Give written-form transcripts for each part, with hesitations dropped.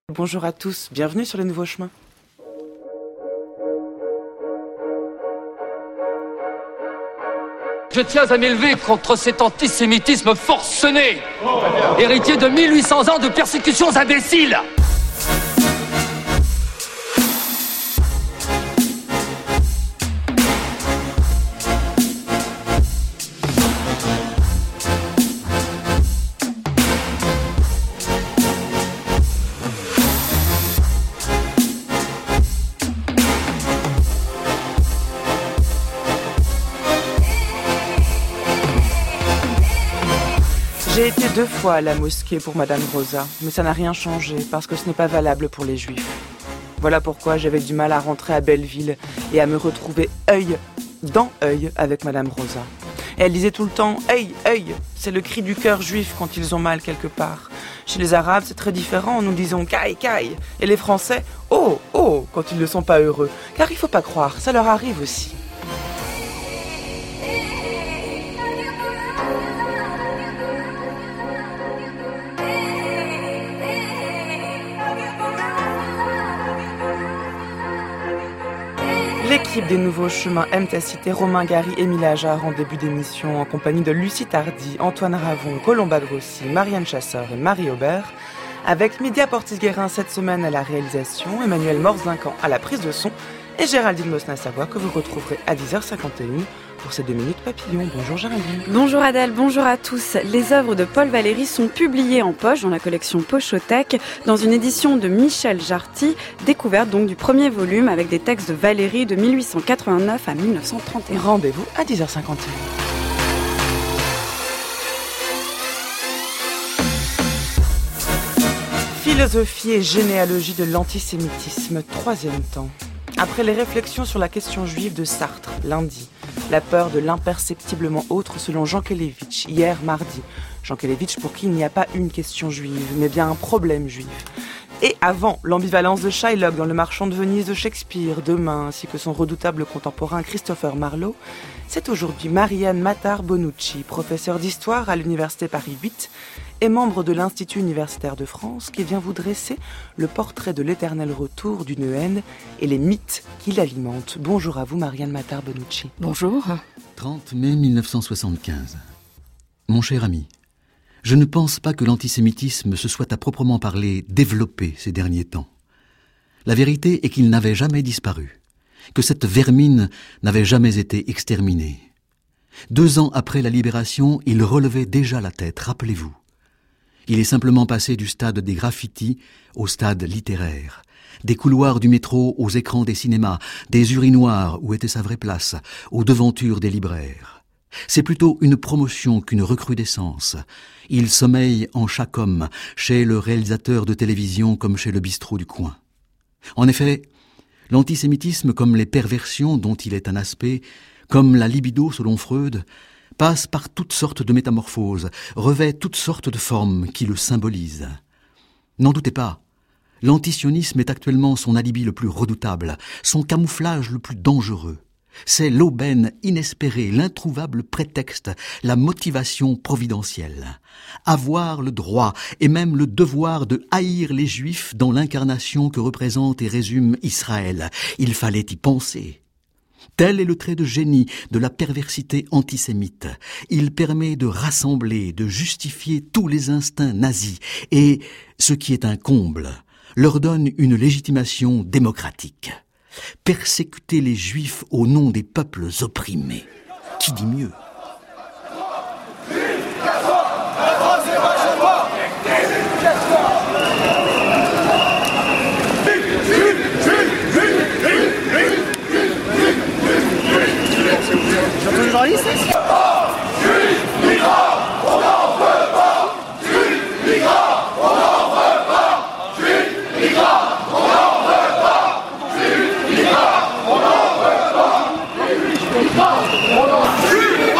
Bonjour à tous, bienvenue sur les nouveaux chemins. Je tiens à m'élever contre cet antisémitisme forcené, héritier de 1800 ans de persécutions imbéciles. J'ai été 2 fois à la mosquée pour Madame Rosa, mais ça n'a rien changé parce que ce n'est pas valable pour les juifs. Voilà pourquoi j'avais du mal à rentrer à Belleville et à me retrouver œil dans œil avec Madame Rosa. Et elle disait tout le temps « œil, œil », c'est le cri du cœur juif quand ils ont mal quelque part. Chez les Arabes, c'est très différent, nous disons « caille, caille ». Et les Français « oh, oh » quand ils ne sont pas heureux. Car il faut pas croire, ça leur arrive aussi. L'équipe des Nouveaux Chemins aime à citer Romain Gary, Émile Ajar en début d'émission en compagnie de Lucie Tardy, Antoine Ravon, Colomba Grossi, Marianne Chasseur et Marie Aubert. Avec Média Portis-Guérin cette semaine à la réalisation, Emmanuel Morzincan à la prise de son et Géraldine Mosna-Savoie que vous retrouverez à 10h51 pour ces 2 minutes papillons. Bonjour Géraldine. Bonjour Adèle, bonjour à tous. Les œuvres de Paul Valéry sont publiées en poche dans la collection Pochothèque dans une édition de Michel Jarty, découverte donc du premier volume avec des textes de Valéry de 1889 à 1931. Rendez-vous à 10h51. Philosophie et généalogie de l'antisémitisme, 3e temps. Après les réflexions sur la question juive de Sartre, lundi, la peur de l'imperceptiblement autre selon Jean Kelevitch, hier, mardi. Jean Kelevitch pour qui il n'y a pas une question juive, mais bien un problème juif. Et avant, l'ambivalence de Shylock dans Le Marchand de Venise de Shakespeare, demain, ainsi que son redoutable contemporain Christopher Marlowe, c'est aujourd'hui Marianne Matar-Bonucci, professeure d'histoire à l'Université Paris 8 et membre de l'Institut universitaire de France, qui vient vous dresser le portrait de l'éternel retour d'une haine et les mythes qui l'alimentent. Bonjour à vous, Marianne Matar-Bonucci. Bonjour. 30 mai 1975. Mon cher ami, je ne pense pas que l'antisémitisme se soit à proprement parler développé ces derniers temps. La vérité est qu'il n'avait jamais disparu, que cette vermine n'avait jamais été exterminée. 2 ans après la libération, il relevait déjà la tête, rappelez-vous. Il est simplement passé du stade des graffitis au stade littéraire, des couloirs du métro aux écrans des cinémas, des urinoirs où était sa vraie place, aux devantures des libraires. C'est plutôt une promotion qu'une recrudescence. Il sommeille en chaque homme, chez le réalisateur de télévision comme chez le bistrot du coin. En effet, l'antisémitisme comme les perversions dont il est un aspect, comme la libido selon Freud, passe par toutes sortes de métamorphoses, revêt toutes sortes de formes qui le symbolisent. N'en doutez pas, l'antisionisme est actuellement son alibi le plus redoutable, son camouflage le plus dangereux. C'est l'aubaine inespérée, l'introuvable prétexte, la motivation providentielle. Avoir le droit et même le devoir de haïr les Juifs dans l'incarnation que représente et résume Israël. Il fallait y penser. Tel est le trait de génie de la perversité antisémite. Il permet de rassembler, de justifier tous les instincts nazis et, ce qui est un comble, leur donne une légitimation démocratique. Persécuter les Juifs au nom des peuples opprimés. Qui dit mieux ? J'entends le journaliste ? Juif,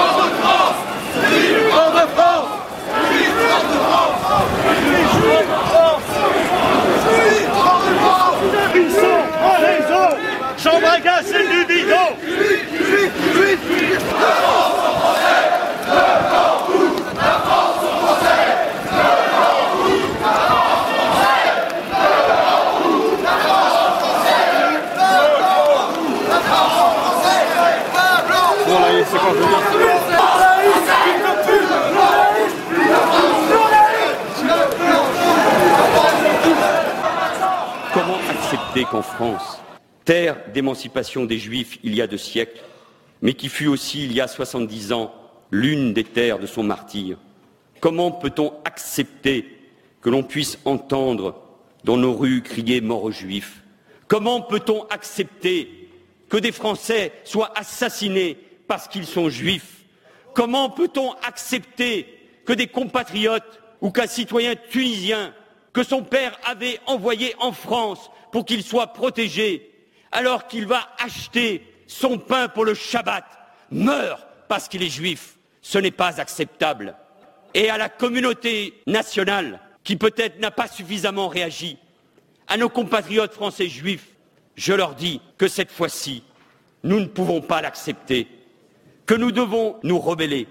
France, terre d'émancipation des Juifs il y a 2 siècles, mais qui fut aussi, il y a 70 ans, l'une des terres de son martyre. Comment peut-on accepter que l'on puisse entendre dans nos rues crier mort aux Juifs? Comment peut-on accepter que des Français soient assassinés parce qu'ils sont juifs? Comment peut-on accepter que des compatriotes ou qu'un citoyen tunisien que son père avait envoyé en France pour qu'il soit protégé, alors qu'il va acheter son pain pour le Shabbat, meurt parce qu'il est juif? Ce n'est pas acceptable. Et à la communauté nationale, qui peut-être n'a pas suffisamment réagi, à nos compatriotes français juifs, je leur dis que cette fois-ci, nous ne pouvons pas l'accepter, que nous devons nous rebeller.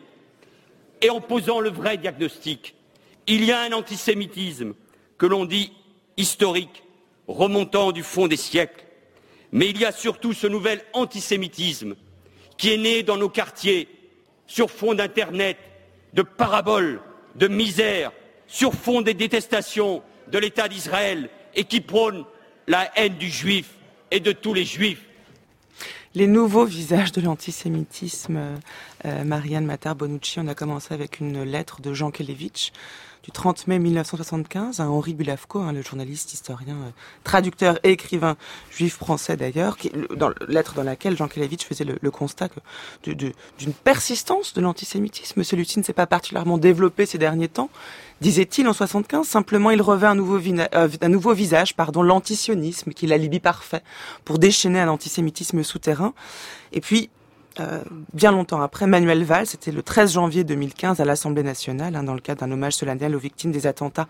Et en posant le vrai diagnostic, il y a un antisémitisme que l'on dit historique, remontant du fond des siècles, mais il y a surtout ce nouvel antisémitisme qui est né dans nos quartiers, sur fond d'Internet, de paraboles, de misère, sur fond des détestations de l'État d'Israël et qui prône la haine du juif et de tous les juifs. Les nouveaux visages de l'antisémitisme, Marianne Matar-Bonucci, on a commencé avec une lettre de Jean Kelevitch du 30 mai 1975 à Henri Bulavko, le journaliste, historien, traducteur et écrivain juif français d'ailleurs, lettre dans laquelle Jean Kelevitch faisait le constat d'une persistance de l'antisémitisme. Celui-ci ne s'est pas particulièrement développé ces derniers temps, disait-il en 75. Simplement, il revêt un nouveau visage, l'antisionisme, qui est l'alibi parfait pour déchaîner un antisémitisme souterrain. Et puis, bien longtemps après, Manuel Valls, c'était le 13 janvier 2015 à l'Assemblée nationale, dans le cadre d'un hommage solennel aux victimes des attentats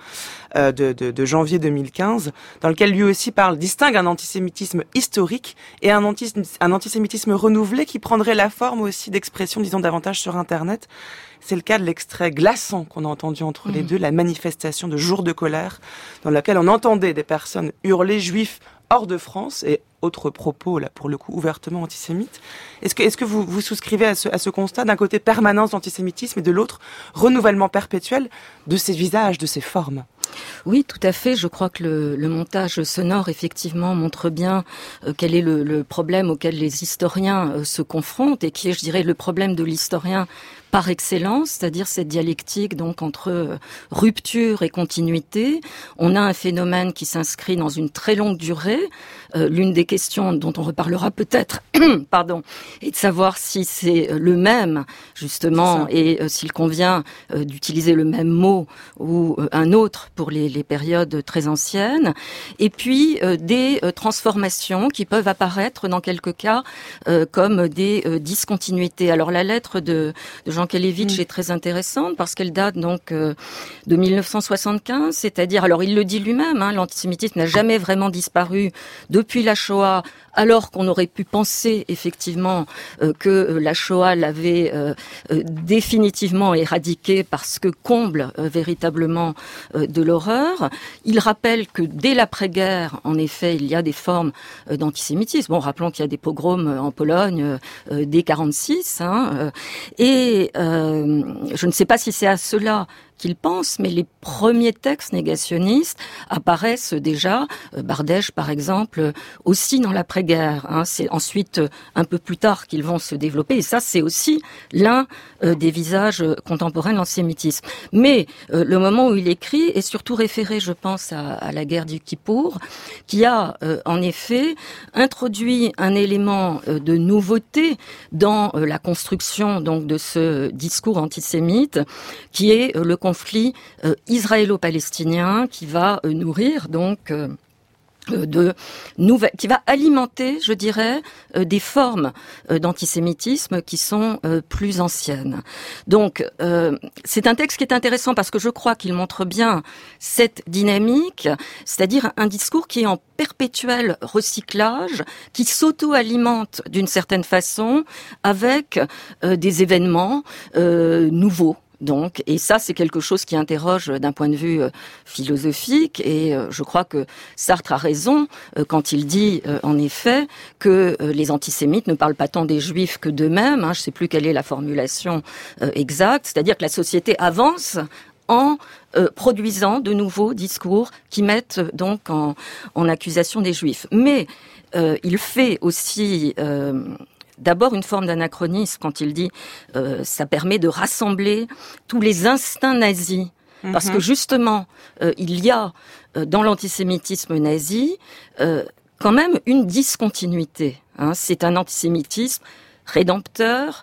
de janvier 2015, dans lequel lui aussi distingue un antisémitisme historique et un antisémitisme renouvelé qui prendrait la forme aussi d'expressions, disons, davantage sur Internet. C'est le cas de l'extrait glaçant qu'on a entendu entre les deux, la manifestation de jour de colère, dans laquelle on entendait des personnes hurler juifs hors de France et autres propos, là, pour le coup, ouvertement antisémites. Est-ce que vous souscrivez à ce constat, d'un côté permanence d'antisémitisme et de l'autre renouvellement perpétuel de ces visages, de ces formes? Oui, tout à fait. Je crois que le montage sonore, effectivement, montre bien quel est le problème auquel les historiens se confrontent et qui est, je dirais, le problème de l'historien par excellence, c'est-à-dire cette dialectique donc entre rupture et continuité. On a un phénomène qui s'inscrit dans une très longue durée. L'une des questions dont on reparlera peut-être, est de savoir si c'est le même, justement, et s'il convient d'utiliser le même mot ou un autre pour les périodes très anciennes. Et puis des transformations qui peuvent apparaître dans quelques cas comme des discontinuités. Alors la lettre de Jean Kelevitch est très intéressante parce qu'elle date donc de 1975, c'est-à-dire, alors il le dit lui-même, l'antisémitisme n'a jamais vraiment disparu depuis la Shoah, alors qu'on aurait pu penser effectivement que la Shoah l'avait définitivement éradiqué parce que comble véritablement de l'horreur. Il rappelle que dès l'après-guerre, en effet, il y a des formes d'antisémitisme. Bon, rappelons qu'il y a des pogroms en Pologne dès 1946, et je ne sais pas si c'est à cela qu'il pense, mais les premiers textes négationnistes apparaissent déjà, Bardèche par exemple, aussi dans l'après-guerre. C'est ensuite un peu plus tard qu'ils vont se développer, et ça c'est aussi l'un des visages contemporains de l'antisémitisme. Mais le moment où il écrit est surtout référé, je pense, à la guerre du Kippour, qui a en effet introduit un élément de nouveauté dans la construction donc de ce discours antisémite, qui est le conflit israélo-palestinien qui va nourrir donc qui va alimenter, je dirais, des formes d'antisémitisme qui sont plus anciennes. Donc, c'est un texte qui est intéressant parce que je crois qu'il montre bien cette dynamique, c'est-à-dire un discours qui est en perpétuel recyclage, qui s'auto-alimente d'une certaine façon avec des événements nouveaux. Donc, et ça, c'est quelque chose qui interroge d'un point de vue philosophique, et je crois que Sartre a raison quand il dit, en effet, que les antisémites ne parlent pas tant des juifs que d'eux-mêmes. Je ne sais plus quelle est la formulation exacte, c'est-à-dire que la société avance en produisant de nouveaux discours qui mettent donc en accusation des Juifs. Mais il fait aussi d'abord une forme d'anachronisme quand il dit ça permet de rassembler tous les instincts nazis. Parce que justement, il y a dans l'antisémitisme nazi quand même une discontinuité. C'est un antisémitisme rédempteur,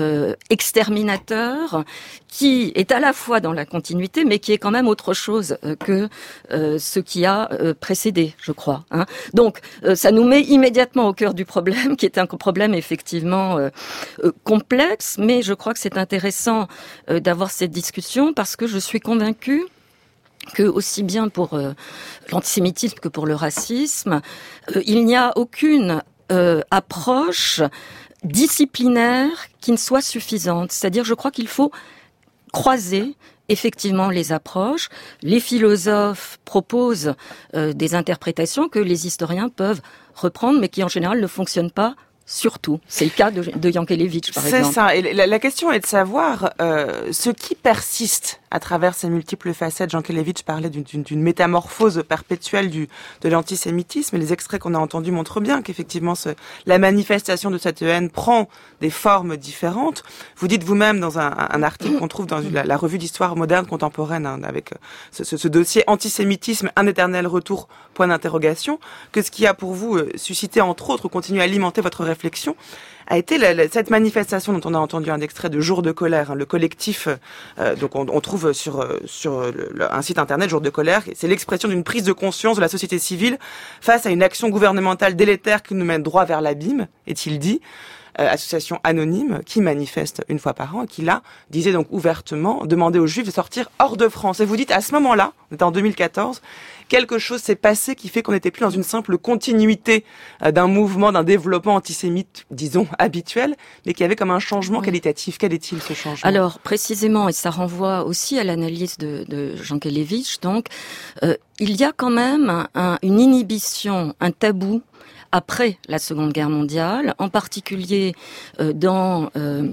exterminateur, qui est à la fois dans la continuité, mais qui est quand même autre chose que ce qui a précédé, je crois. Donc, ça nous met immédiatement au cœur du problème, qui est un problème effectivement complexe, mais je crois que c'est intéressant d'avoir cette discussion, parce que je suis convaincue que aussi bien pour l'antisémitisme que pour le racisme, il n'y a aucune approche disciplinaire qui ne soit suffisante. C'est-à-dire, je crois qu'il faut croiser effectivement les approches. Les philosophes proposent des interprétations que les historiens peuvent reprendre, mais qui en général ne fonctionnent pas. Surtout, c'est le cas de Yankelevitch, par exemple. C'est ça. Et la question est de savoir ce qui persiste à travers ces multiples facettes. Yankelevitch parlait d'une métamorphose perpétuelle de l'antisémitisme. Et les extraits qu'on a entendus montrent bien qu'effectivement, la manifestation de cette haine prend des formes différentes. Vous dites vous-même dans un article qu'on trouve dans la revue d'histoire moderne contemporaine, avec ce dossier antisémitisme, un éternel retour, point d'interrogation, que ce qui a pour vous suscité, entre autres, ou continue à alimenter votre réflexion, a été cette manifestation dont on a entendu un extrait de Jour de colère, le collectif, donc on trouve sur un site internet Jour de colère, c'est l'expression d'une prise de conscience de la société civile face à une action gouvernementale délétère qui nous mène droit vers l'abîme, est-il dit. Association anonyme qui manifeste une fois par an et qui là disait donc ouvertement demander aux Juifs de sortir hors de France. Et vous dites à ce moment-là, on était en 2014, quelque chose s'est passé qui fait qu'on n'était plus dans une simple continuité d'un mouvement, d'un développement antisémite, disons, habituel, mais qu'il y avait comme un changement qualitatif. Quel est-il, ce changement ? Alors, précisément, et ça renvoie aussi à l'analyse de Yankelevitch, donc, il y a quand même une inhibition, un tabou après la Seconde Guerre mondiale, en particulier dans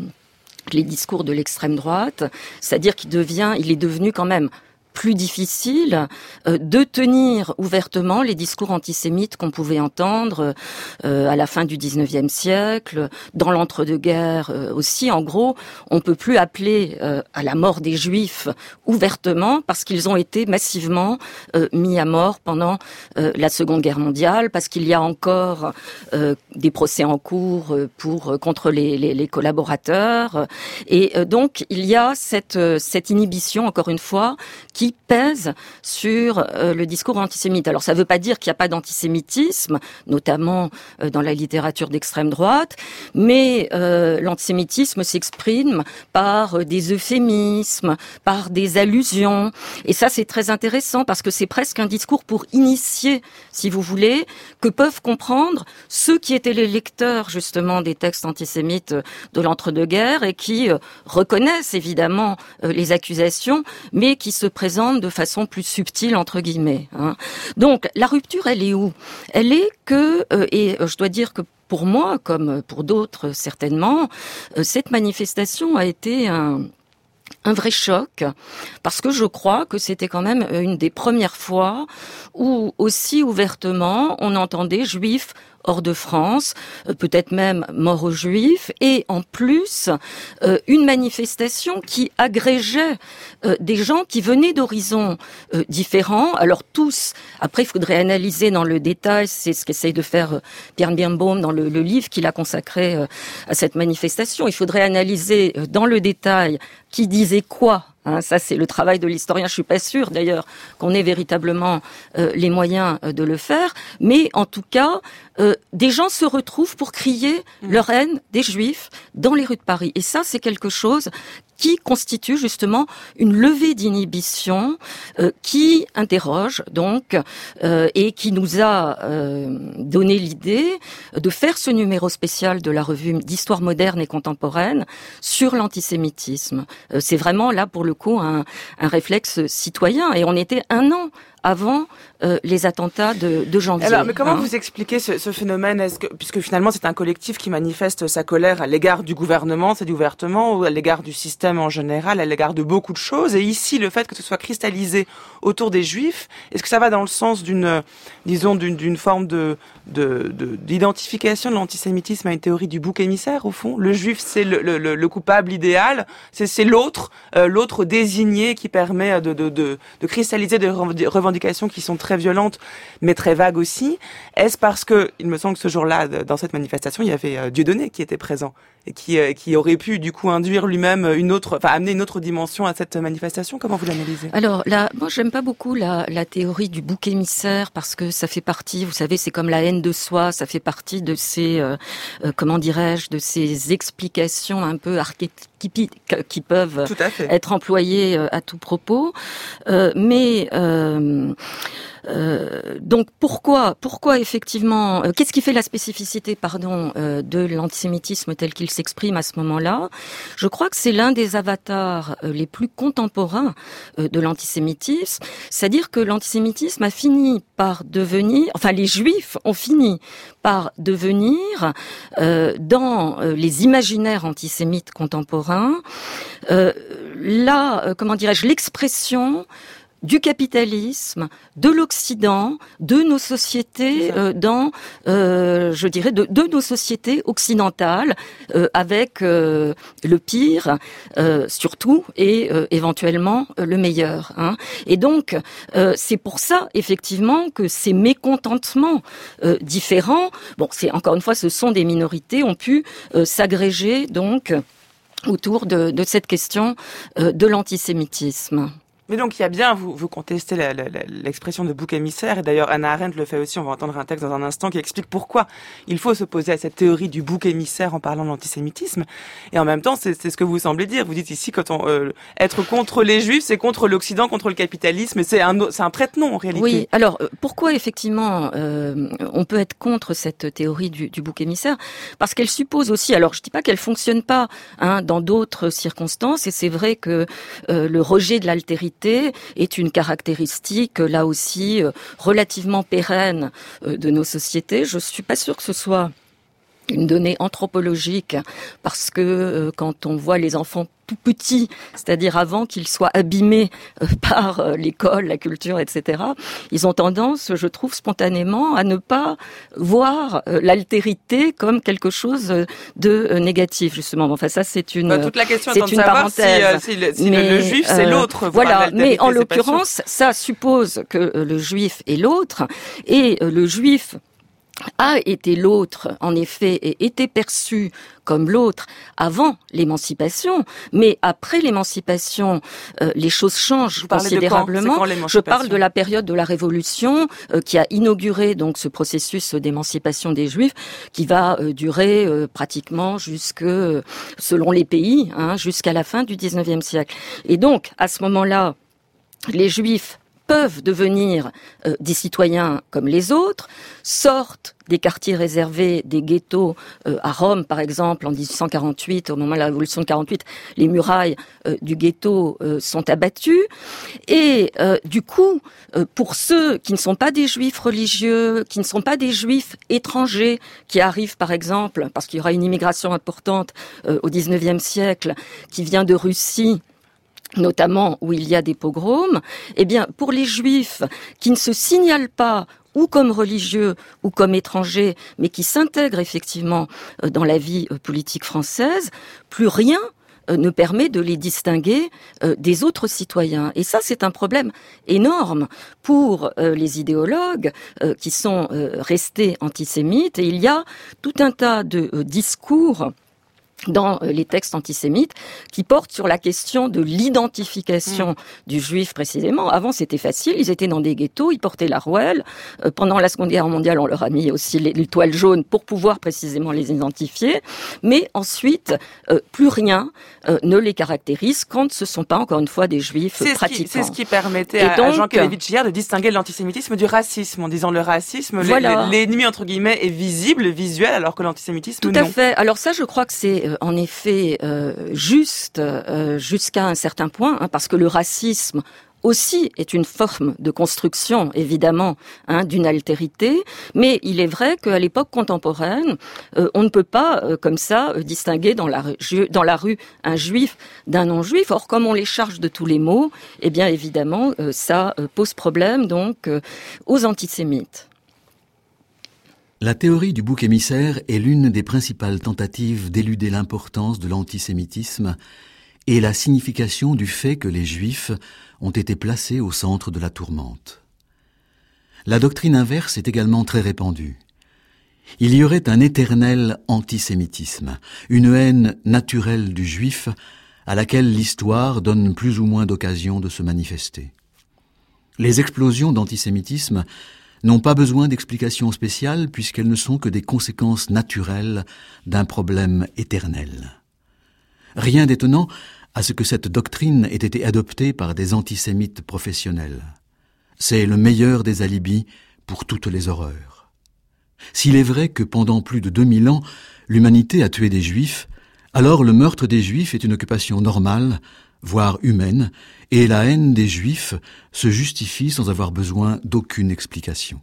les discours de l'extrême droite, c'est-à-dire il est devenu quand même plus difficile de tenir ouvertement les discours antisémites qu'on pouvait entendre à la fin du 19e siècle, dans l'entre-deux-guerres aussi. En gros, on peut plus appeler à la mort des Juifs ouvertement parce qu'ils ont été massivement mis à mort pendant la Seconde Guerre mondiale, parce qu'il y a encore des procès en cours contre les collaborateurs. Et donc, il y a cette inhibition, encore une fois, qui pèse sur le discours antisémite. Alors ça ne veut pas dire qu'il n'y a pas d'antisémitisme, notamment dans la littérature d'extrême droite, mais l'antisémitisme s'exprime par des euphémismes, par des allusions, et ça c'est très intéressant parce que c'est presque un discours pour initier, si vous voulez, que peuvent comprendre ceux qui étaient les lecteurs justement des textes antisémites de l'entre-deux-guerres et qui reconnaissent évidemment les accusations, mais qui se présentent de façon plus subtile, entre guillemets. Donc, la rupture, elle est où ? Elle est que, et je dois dire que pour moi, comme pour d'autres certainement, cette manifestation a été un vrai choc, parce que je crois que c'était quand même une des premières fois où, aussi ouvertement, on entendait Juifs hors de France, peut-être même mort aux Juifs, et en plus, une manifestation qui agrégeait des gens qui venaient d'horizons différents. Alors tous, après il faudrait analyser dans le détail, c'est ce qu'essaye de faire Pierre Birnbaum dans le livre qu'il a consacré à cette manifestation. Il faudrait analyser dans le détail qui disait quoi. Ça, c'est le travail de l'historien. Je suis pas sûre, d'ailleurs, qu'on ait véritablement les moyens de le faire. Mais en tout cas, des gens se retrouvent pour crier leur haine des Juifs dans les rues de Paris. Et ça, c'est quelque chose qui constitue justement une levée d'inhibition qui interroge donc et qui nous a donné l'idée de faire ce numéro spécial de la revue d'histoire moderne et contemporaine sur l'antisémitisme. C'est vraiment là pour le coup un réflexe citoyen, et on était un an avant les attentats de janvier. Alors, mais comment vous expliquez ce phénomène? Puisque finalement c'est un collectif qui manifeste sa colère à l'égard du gouvernement, c'est dit ouvertement, ou à l'égard du système en général, à l'égard de beaucoup de choses. Et ici, le fait que ce soit cristallisé autour des Juifs, est-ce que ça va dans le sens d'une forme d'identification de l'antisémitisme à une théorie du bouc émissaire, au fond? Le Juif, c'est le coupable idéal, c'est l'autre désigné qui permet de cristalliser des revendications qui sont très violentes, mais très vagues aussi. Est-ce parce que, il me semble que ce jour-là, dans cette manifestation, il y avait Dieudonné qui était présent et qui aurait pu du coup induire lui-même amener une autre dimension à cette manifestation? Comment vous l'analysez? Alors là, moi j'aime pas beaucoup la théorie du bouc émissaire parce que ça fait partie, vous savez, c'est comme la haine de soi, ça fait partie de ces de ces explications un peu archétypiques qui peuvent être employées à tout propos, donc pourquoi effectivement qu'est-ce qui fait la spécificité de l'antisémitisme tel qu'il s'exprime à ce moment-là? Je crois que c'est l'un des avatars les plus contemporains de l'antisémitisme, c'est-à-dire que l'antisémitisme a fini par devenir, les Juifs ont fini par devenir dans les imaginaires antisémites contemporains l'expression du capitalisme, de l'Occident, de nos sociétés, de nos sociétés occidentales, avec le pire surtout et éventuellement le meilleur. Et donc c'est pour ça effectivement que ces mécontentements différents, encore une fois, ce sont des minorités, ont pu s'agréger donc autour de cette question de l'antisémitisme. Mais donc il y a bien, vous contestez l'expression de bouc émissaire, et d'ailleurs Hannah Arendt le fait aussi, on va entendre un texte dans un instant qui explique pourquoi il faut s'opposer à cette théorie du bouc émissaire en parlant de l'antisémitisme. Et en même temps, c'est ce que vous semblez dire. Vous dites ici, quand être contre les Juifs, c'est contre l'Occident, contre le capitalisme, et c'est un prête-nom en réalité. Oui, alors pourquoi effectivement on peut être contre cette théorie du bouc émissaire? Parce qu'elle suppose aussi, alors je dis pas qu'elle fonctionne pas dans d'autres circonstances, et c'est vrai que le rejet de l'altérité est une caractéristique, là aussi, relativement pérenne de nos sociétés. Je suis pas sûre que ce soit une donnée anthropologique, parce que quand on voit les enfants tout petits, c'est-à-dire avant qu'ils soient abîmés par l'école, la culture, etc., ils ont tendance, je trouve, spontanément à ne pas voir l'altérité comme quelque chose de négatif, justement. Enfin, ça, c'est une toute la question c'est étant de une savoir parenthèse. si le juif, c'est l'autre. Voilà, mais en l'occurrence, ça suppose que le juif est l'autre, et le juif a été l'autre, en effet, et était perçu comme l'autre avant l'émancipation, mais après l'émancipation, les choses changent considérablement. Je parle de la période de la Révolution qui a inauguré donc ce processus d'émancipation des Juifs, qui va durer pratiquement selon les pays, jusqu'à la fin du XIXe siècle. Et donc, à ce moment-là, les Juifs peuvent devenir des citoyens comme les autres, sortent des quartiers réservés, des ghettos. À Rome, par exemple, en 1848, au moment de la Révolution de 48, les murailles du ghetto sont abattues. Et du coup, pour ceux qui ne sont pas des juifs religieux, qui ne sont pas des juifs étrangers, qui arrivent, par exemple, parce qu'il y aura une immigration importante au XIXe siècle, qui vient de Russie, notamment où il y a des pogroms, eh bien, pour les juifs qui ne se signalent pas ou comme religieux ou comme étrangers, mais qui s'intègrent effectivement dans la vie politique française, plus rien ne permet de les distinguer des autres citoyens. Et ça, c'est un problème énorme pour les idéologues qui sont restés antisémites. Et il y a tout un tas de discours dans les textes antisémites qui portent sur la question de l'identification du juif précisément. Avant, c'était facile, ils étaient dans des ghettos, ils portaient la rouelle. Pendant la Seconde Guerre mondiale, on leur a mis aussi les toiles jaunes pour pouvoir précisément les identifier. Mais ensuite, plus rien ne les caractérise quand ce ne sont pas, encore une fois, des juifs pratiquants. C'est ce qui permettait à Jean Kelevitch hier de distinguer l'antisémitisme du racisme, en disant le racisme, voilà. L'ennemi, entre guillemets, est visible, visuel, alors que l'antisémitisme, non. Tout à fait. Alors ça, je crois que c'est en effet juste jusqu'à un certain point, parce que le racisme aussi est une forme de construction, évidemment, d'une altérité, mais il est vrai qu'à l'époque contemporaine, on ne peut pas, comme ça, distinguer dans la rue un juif d'un non-juif. Or, comme on les charge de tous les maux, eh bien, évidemment, ça pose problème, donc, aux antisémites. La théorie du bouc émissaire est l'une des principales tentatives d'éluder l'importance de l'antisémitisme et la signification du fait que les Juifs ont été placés au centre de la tourmente. La doctrine inverse est également très répandue. Il y aurait un éternel antisémitisme, une haine naturelle du Juif à laquelle l'histoire donne plus ou moins d'occasions de se manifester. Les explosions d'antisémitisme n'ont pas besoin d'explications spéciales puisqu'elles ne sont que des conséquences naturelles d'un problème éternel. Rien d'étonnant à ce que cette doctrine ait été adoptée par des antisémites professionnels. C'est le meilleur des alibis pour toutes les horreurs. S'il est vrai que pendant plus de 2000 ans, l'humanité a tué des Juifs, alors le meurtre des Juifs est une occupation normale, voire humaine, et la haine des Juifs se justifie sans avoir besoin d'aucune explication.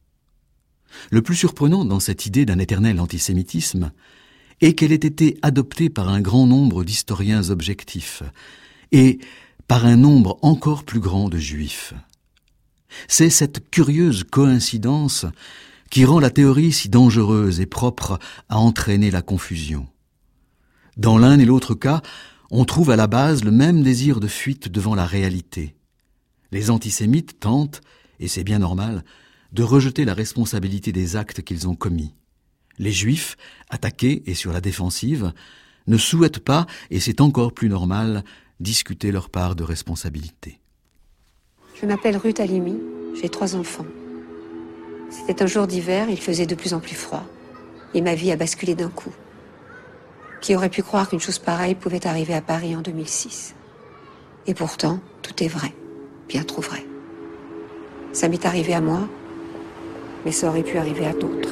Le plus surprenant dans cette idée d'un éternel antisémitisme est qu'elle ait été adoptée par un grand nombre d'historiens objectifs et par un nombre encore plus grand de Juifs. C'est cette curieuse coïncidence qui rend la théorie si dangereuse et propre à entraîner la confusion. Dans l'un et l'autre cas, on trouve à la base le même désir de fuite devant la réalité. Les antisémites tentent, et c'est bien normal, de rejeter la responsabilité des actes qu'ils ont commis. Les Juifs, attaqués et sur la défensive, ne souhaitent pas, et c'est encore plus normal, discuter leur part de responsabilité. Je m'appelle Ruth Halimi, j'ai 3 enfants. C'était un jour d'hiver, il faisait de plus en plus froid, et ma vie a basculé d'un coup. Qui aurait pu croire qu'une chose pareille pouvait arriver à Paris en 2006? Et pourtant, tout est vrai, bien trop vrai. Ça m'est arrivé à moi, mais ça aurait pu arriver à d'autres.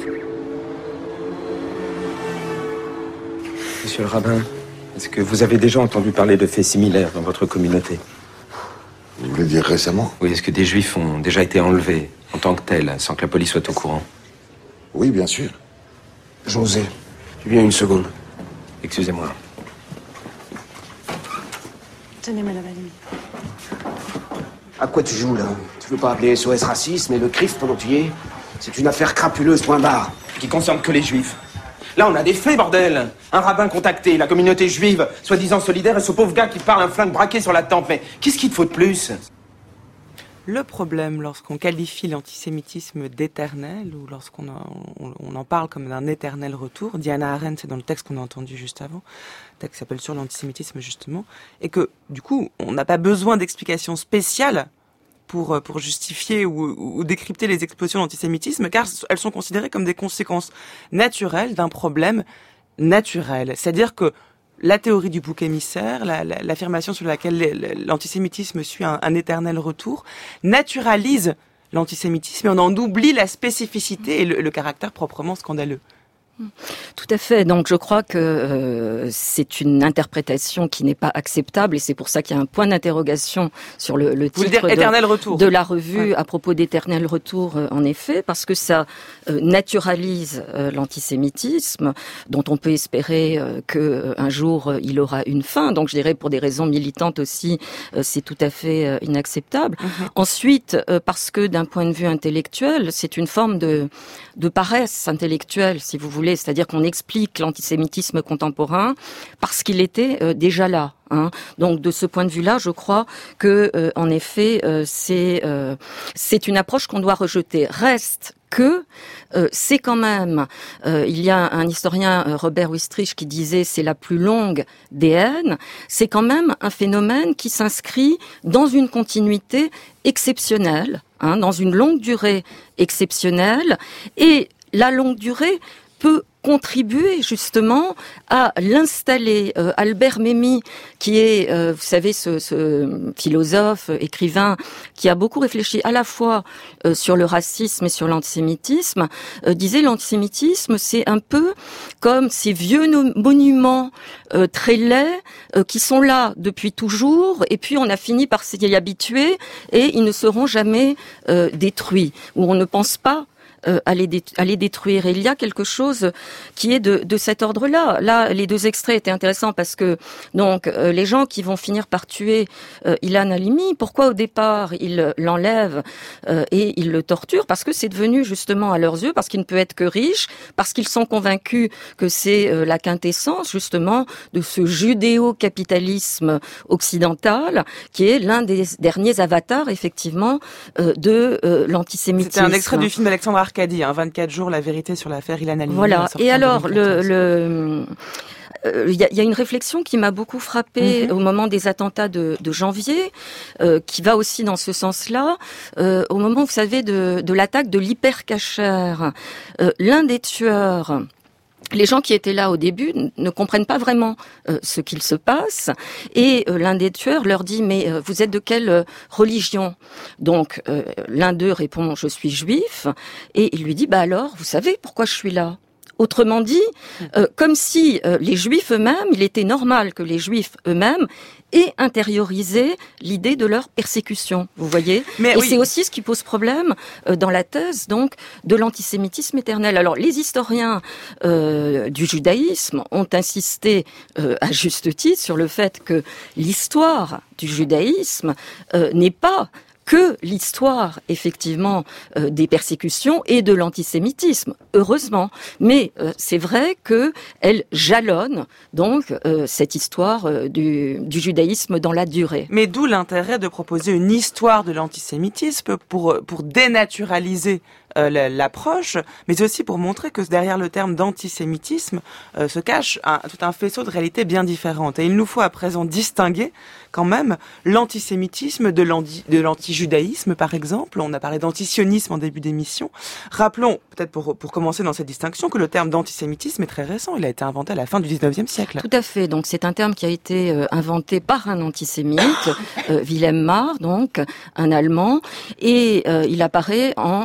Monsieur le rabbin, est-ce que vous avez déjà entendu parler de faits similaires dans votre communauté? Vous voulez dire récemment? Oui, est-ce que des Juifs ont déjà été enlevés en tant que tels, sans que la police soit au courant? Oui, bien sûr. José, tu viens une seconde. Excusez-moi. Tenez, madame Halimi. À quoi tu joues, là? Tu veux pas appeler SOS Racisme et le CRIF pendant que tu y es? C'est une affaire crapuleuse, point barre. Qui concerne que les Juifs. Là, on a des faits, bordel. Un rabbin contacté, la communauté juive, soi-disant solidaire, et ce pauvre gars qui parle un flingue braqué sur la tempe. Mais qu'est-ce qu'il te faut de plus? Le problème, lorsqu'on qualifie l'antisémitisme d'éternel, ou lorsqu'on on en parle comme d'un éternel retour, Diana Arendt, c'est dans le texte qu'on a entendu juste avant, texte qui s'appelle Sur l'antisémitisme justement, et que du coup, on n'a pas besoin d'explications spéciales pour justifier ou décrypter les explosions d'antisémitisme, car elles sont considérées comme des conséquences naturelles d'un problème naturel. C'est-à-dire que la théorie du bouc émissaire, l'affirmation sur laquelle l'antisémitisme suit un éternel retour, naturalise l'antisémitisme et on en oublie la spécificité et le caractère proprement scandaleux. Tout à fait. Donc je crois que c'est une interprétation qui n'est pas acceptable et c'est pour ça qu'il y a un point d'interrogation sur le titre de la revue à propos d'Éternel Retour, en effet, parce que ça naturalise l'antisémitisme dont on peut espérer qu'un jour il aura une fin. Donc je dirais pour des raisons militantes aussi, c'est tout à fait inacceptable. Ensuite, parce que d'un point de vue intellectuel, c'est une forme de paresse intellectuelle, si vous voulez. C'est-à-dire qu'on explique l'antisémitisme contemporain parce qu'il était déjà là. Donc de ce point de vue-là, je crois que en effet, c'est une approche qu'on doit rejeter. Reste que c'est quand même, il y a un historien, Robert Wistrich, qui disait c'est la plus longue des haines. C'est quand même un phénomène qui s'inscrit dans une continuité exceptionnelle, dans une longue durée exceptionnelle, et la longue durée peut contribuer justement à l'installer. Albert Memmi, qui est, vous savez, ce philosophe, écrivain, qui a beaucoup réfléchi à la fois sur le racisme et sur l'antisémitisme, disait l'antisémitisme, c'est un peu comme ces vieux monuments très laids qui sont là depuis toujours, et puis on a fini par s'y habituer, et ils ne seront jamais détruits, ou on ne pense pas à les détruire. Et il y a quelque chose qui est de cet ordre-là. Là, les deux extraits étaient intéressants parce que donc les gens qui vont finir par tuer Ilan Halimi, pourquoi au départ ils l'enlèvent et ils le torturent? Parce que c'est devenu justement à leurs yeux, parce qu'il ne peut être que riche, parce qu'ils sont convaincus que c'est la quintessence justement de ce judéo-capitalisme occidental qui est l'un des derniers avatars effectivement de l'antisémitisme. C'était un extrait du film d'Alexandre Arcadi, 24 jours, la vérité sur l'affaire Ilan Halimi. Voilà. Et alors, il y a une réflexion qui m'a beaucoup frappée au moment des attentats de janvier, qui va aussi dans ce sens-là. Au moment, vous savez, de l'attaque de l'hypercachère, l'un des tueurs, les gens qui étaient là au début ne comprennent pas vraiment ce qu'il se passe, et l'un des tueurs leur dit « Mais vous êtes de quelle religion ?» Donc l'un d'eux répond « Je suis juif », et il lui dit « Bah alors, vous savez pourquoi je suis là ?» Autrement dit, comme si les Juifs eux-mêmes, il était normal que les Juifs eux-mêmes aient intériorisé l'idée de leur persécution, vous voyez. Et c'est aussi ce qui pose problème dans la thèse donc de l'antisémitisme éternel. Alors les historiens du judaïsme ont insisté à juste titre sur le fait que l'histoire du judaïsme n'est pas que l'histoire, effectivement, des persécutions et de l'antisémitisme, heureusement. Mais c'est vrai qu'elle jalonne, donc, cette histoire du judaïsme dans la durée. Mais d'où l'intérêt de proposer une histoire de l'antisémitisme pour dénaturaliser l'approche, mais aussi pour montrer que derrière le terme d'antisémitisme se cache tout un faisceau de réalités bien différentes. Et il nous faut à présent distinguer quand même l'antisémitisme de l'antijudaïsme, par exemple. On a parlé d'antisionisme en début d'émission. Rappelons, peut-être pour commencer dans cette distinction, que le terme d'antisémitisme est très récent. Il a été inventé à la fin du 19e siècle. Tout à fait. Donc c'est un terme qui a été inventé par un antisémite, Wilhelm Marr, donc un Allemand, et il apparaît en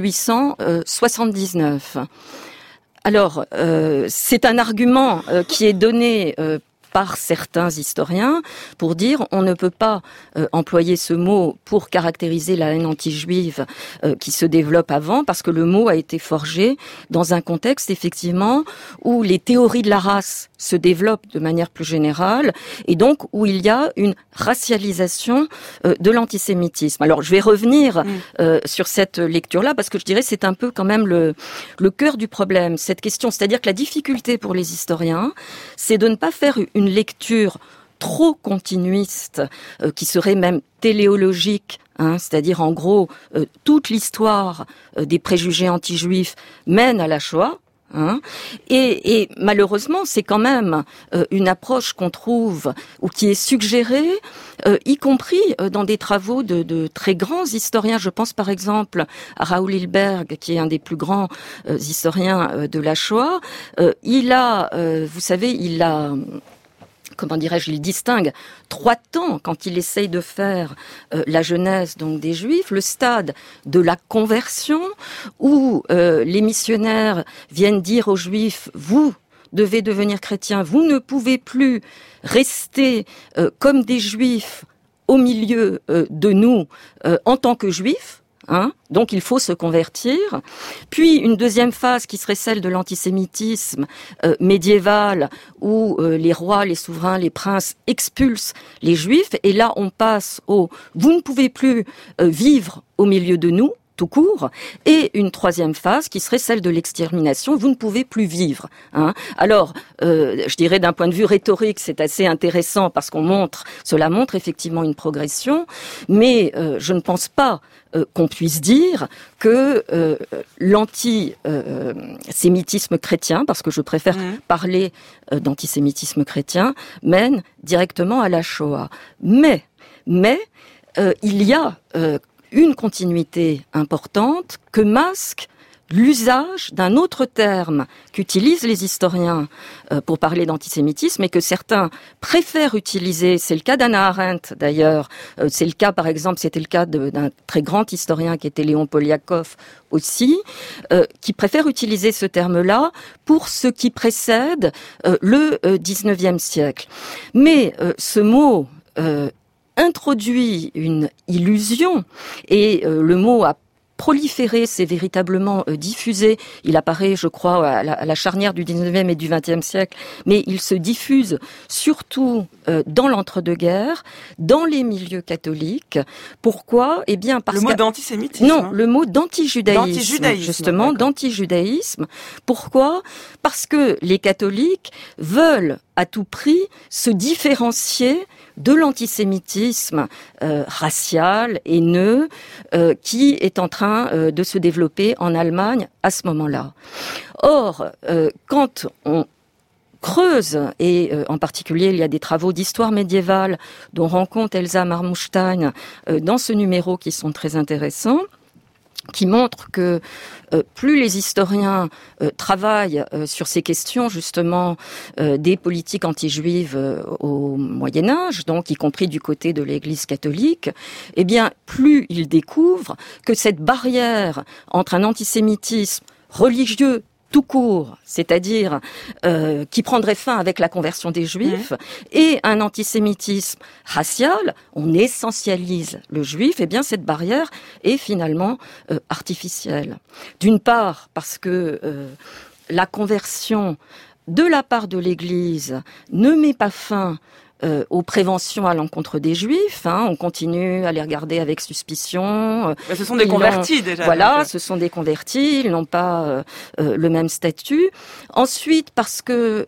1879. Alors, c'est un argument qui est donné par certains historiens pour dire on ne peut pas employer ce mot pour caractériser la haine anti-juive qui se développe avant, parce que le mot a été forgé dans un contexte effectivement où les théories de la race se développent de manière plus générale et donc où il y a une racialisation de l'antisémitisme. Alors je vais revenir sur cette lecture-là parce que je dirais c'est un peu quand même le cœur du problème, cette question, c'est-à-dire que la difficulté pour les historiens, c'est de ne pas faire une lecture trop continuiste, qui serait même téléologique, c'est-à-dire en gros, toute l'histoire des préjugés anti-juifs mène à la Shoah, et malheureusement, c'est quand même une approche qu'on trouve ou qui est suggérée, y compris dans des travaux de très grands historiens. Je pense par exemple à Raoul Hilberg, qui est un des plus grands historiens de la Shoah. Il a, comment dirais-je, il distingue 3 temps quand il essaye de faire la genèse donc des Juifs, le stade de la conversion où les missionnaires viennent dire aux Juifs vous devez devenir chrétiens, vous ne pouvez plus rester comme des Juifs au milieu de nous en tant que Juifs. Donc il faut se convertir. Puis une deuxième phase qui serait celle de l'antisémitisme médiéval où les rois, les souverains, les princes expulsent les Juifs. Et là on passe au « vous ne pouvez plus vivre au milieu de nous ». Tout court, et une troisième phase qui serait celle de l'extermination, vous ne pouvez plus vivre. Alors, je dirais d'un point de vue rhétorique, c'est assez intéressant parce cela montre effectivement une progression, mais je ne pense pas qu'on puisse dire que l'antisémitisme chrétien, parce que je préfère parler d'antisémitisme chrétien, mène directement à la Shoah. Mais il y a une continuité importante que masque l'usage d'un autre terme qu'utilisent les historiens pour parler d'antisémitisme et que certains préfèrent utiliser. C'est le cas d'Hannah Arendt d'ailleurs. C'est le cas, par exemple, c'était le cas d'un très grand historien qui était Léon Poliakov aussi, qui préfère utiliser ce terme-là pour ce qui précède le XIXe siècle. Mais ce mot introduit une illusion et le mot a proliféré, c'est véritablement diffusé. Il apparaît, je crois, à la charnière du 19e et du 20e siècle, mais il se diffuse surtout dans l'entre-deux-guerres, dans les milieux catholiques. Pourquoi ? Eh bien, parce le mot d'antisémitisme. Non, le mot d'antijudaïsme, justement, d'antijudaïsme. Pourquoi ? Parce que les catholiques veulent à tout prix se différencier de l'antisémitisme racial, haineux, qui est en train de se développer en Allemagne à ce moment-là. Or, quand on creuse, et en particulier il y a des travaux d'histoire médiévale dont rend compte Elsa Marmoustein dans ce numéro qui sont très intéressants, qui montre que plus les historiens travaillent sur ces questions justement des politiques anti-juives au Moyen-Âge, donc y compris du côté de l'Église catholique, eh bien plus ils découvrent que cette barrière entre un antisémitisme religieux tout court, c'est-à-dire qui prendrait fin avec la conversion des Juifs, et un antisémitisme racial, on essentialise le Juif, eh bien cette barrière est finalement artificielle. D'une part, parce que la conversion de la part de l'Église ne met pas fin aux préventions à l'encontre des Juifs. On continue à les regarder avec suspicion. Ce sont des convertis déjà. Voilà, ce sont des convertis. Ils n'ont pas le même statut. Ensuite, parce que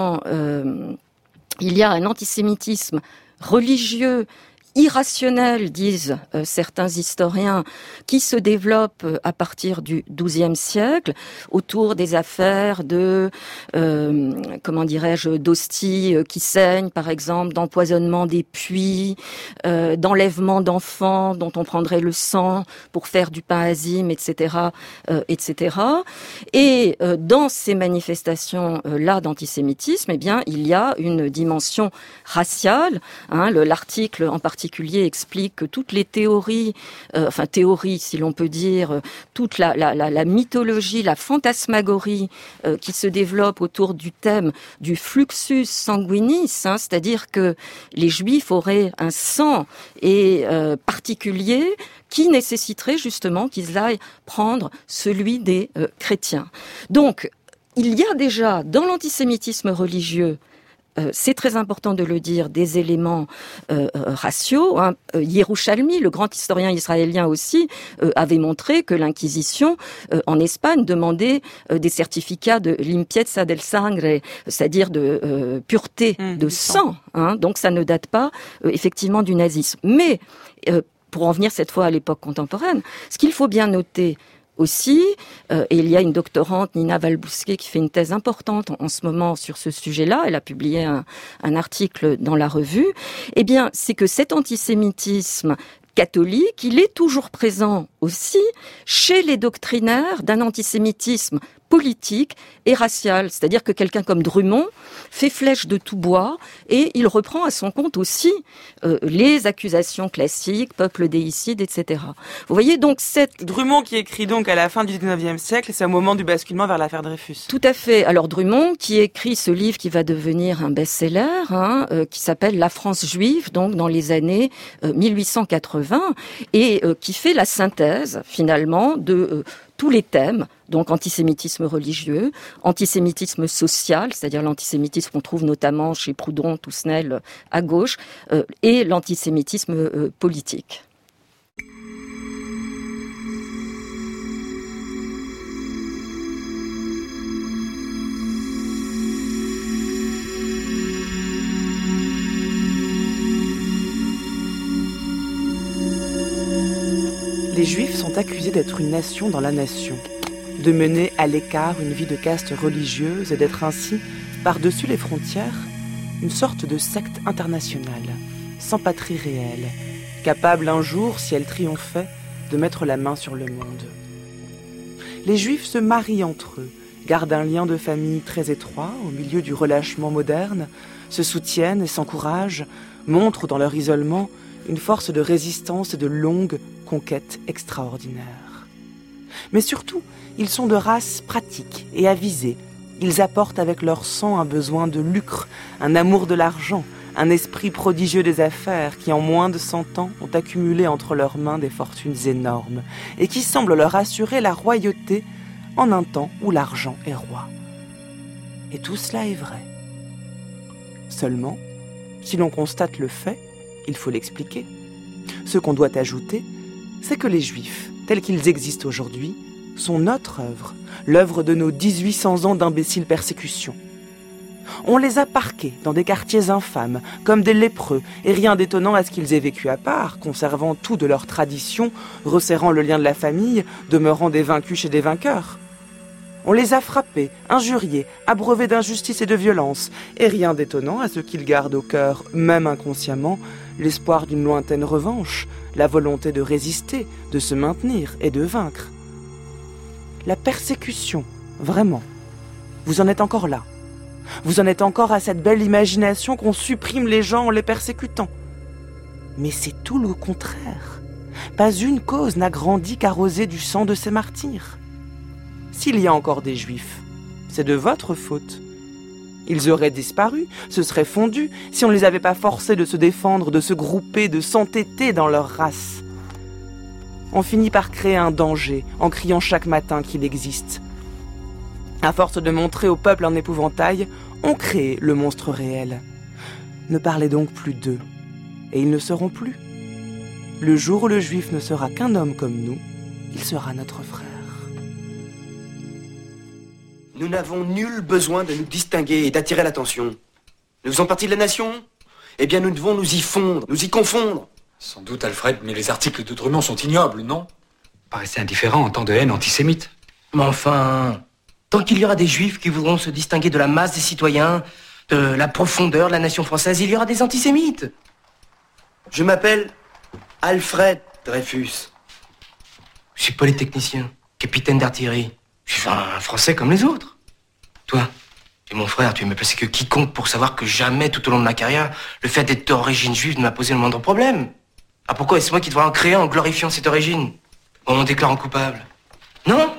il y a un antisémitisme religieux irrationnel, disent certains historiens, qui se développe à partir du XIIe siècle autour des affaires de, d'hosties qui saignent, par exemple, d'empoisonnement des puits, d'enlèvement d'enfants dont on prendrait le sang pour faire du pain azime, etc., etc. Et dans ces manifestations-là d'antisémitisme, eh bien, il y a une dimension raciale. L'article en particulier explique que toutes les théories, théories si l'on peut dire, toute la mythologie, la fantasmagorie qui se développe autour du thème du fluxus sanguinis, c'est-à-dire que les Juifs auraient un sang particulier qui nécessiterait justement qu'ils aillent prendre celui des chrétiens. Donc, il y a déjà dans l'antisémitisme religieux, c'est très important de le dire, des éléments raciaux. Yerushalmi, le grand historien israélien aussi, avait montré que l'Inquisition en Espagne demandait des certificats de limpieza del sangre, c'est-à-dire de pureté de sang. Donc ça ne date pas effectivement du nazisme. Mais pour en venir cette fois à l'époque contemporaine, ce qu'il faut bien noter aussi, et il y a une doctorante, Nina Valbousquet, qui fait une thèse importante en ce moment sur ce sujet-là, elle a publié un article dans la revue, eh bien, c'est que cet antisémitisme catholique, il est toujours présent aussi chez les doctrinaires d'un antisémitisme politique et racial. C'est-à-dire que quelqu'un comme Drummond fait flèche de tout bois et il reprend à son compte aussi les accusations classiques, peuple déicide, etc. Vous voyez donc Drummond qui écrit donc à la fin du 19e siècle, c'est au moment du basculement vers l'affaire Dreyfus. Tout à fait. Alors Drummond qui écrit ce livre qui va devenir un best-seller, qui s'appelle La France juive, donc dans les années 1880, et qui fait la synthèse finalement de tous les thèmes, donc antisémitisme religieux, antisémitisme social, c'est-à-dire l'antisémitisme qu'on trouve notamment chez Proudhon, Toussenel à gauche, et l'antisémitisme politique. Les Juifs sont accusés d'être une nation dans la nation, de mener à l'écart une vie de caste religieuse et d'être ainsi, par-dessus les frontières, une sorte de secte internationale, sans patrie réelle, capable un jour, si elle triomphait, de mettre la main sur le monde. Les Juifs se marient entre eux, gardent un lien de famille très étroit au milieu du relâchement moderne, se soutiennent et s'encouragent, montrent dans leur isolement une force de résistance et de longue conquête extraordinaire. Mais surtout, ils sont de race pratique et avisée. Ils apportent avec leur sang un besoin de lucre, un amour de l'argent, un esprit prodigieux des affaires qui, en moins de 100 ans, ont accumulé entre leurs mains des fortunes énormes et qui semblent leur assurer la royauté en un temps où l'argent est roi. Et tout cela est vrai. Seulement, si l'on constate le fait, il faut l'expliquer. Ce qu'on doit ajouter, c'est que les Juifs, tels qu'ils existent aujourd'hui, sont notre œuvre, l'œuvre de nos 1800 ans d'imbéciles persécutions. On les a parqués dans des quartiers infâmes, comme des lépreux, et rien d'étonnant à ce qu'ils aient vécu à part, conservant tout de leur tradition, resserrant le lien de la famille, demeurant des vaincus chez des vainqueurs. On les a frappés, injuriés, abreuvés d'injustice et de violence, et rien d'étonnant à ce qu'ils gardent au cœur, même inconsciemment, l'espoir d'une lointaine revanche, la volonté de résister, de se maintenir et de vaincre. La persécution, vraiment, vous en êtes encore là. Vous en êtes encore à cette belle imagination qu'on supprime les gens en les persécutant. Mais c'est tout le contraire. Pas une cause n'a grandi qu'arrosée du sang de ces martyrs. S'il y a encore des Juifs, c'est de votre faute. Ils auraient disparu, se seraient fondus, si on ne les avait pas forcés de se défendre, de se grouper, de s'entêter dans leur race. On finit par créer un danger en criant chaque matin qu'il existe. À force de montrer au peuple un épouvantail, on crée le monstre réel. Ne parlez donc plus d'eux, et ils ne seront plus. Le jour où le Juif ne sera qu'un homme comme nous, il sera notre frère. Nous n'avons nul besoin de nous distinguer et d'attirer l'attention. Nous faisons partie de la nation. Eh bien, nous devons nous y fondre, nous y confondre. Sans doute, Alfred, mais les articles de Drummond sont ignobles, non? Paraissez indifférent en temps de haine antisémite. Mais enfin, tant qu'il y aura des Juifs qui voudront se distinguer de la masse des citoyens, de la profondeur de la nation française, il y aura des antisémites. Je m'appelle Alfred Dreyfus. Je suis polytechnicien, capitaine d'artillerie. Je suis un Français comme les autres. Toi, tu es mon frère, tu es mieux placé que quiconque pour savoir que jamais, tout au long de ma carrière, le fait d'être d'origine juive ne m'a posé le moindre problème. Ah, pourquoi est-ce moi qui devrais en créer en glorifiant cette origine, en m'en déclarant coupable? Non.